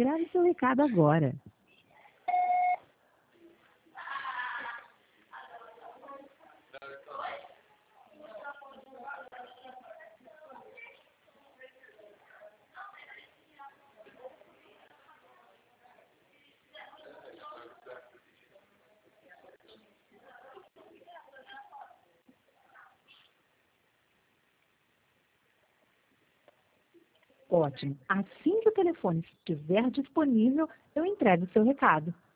Grave seu recado agora. Ótimo. Assim que o telefone estiver disponível, eu entrego o seu recado.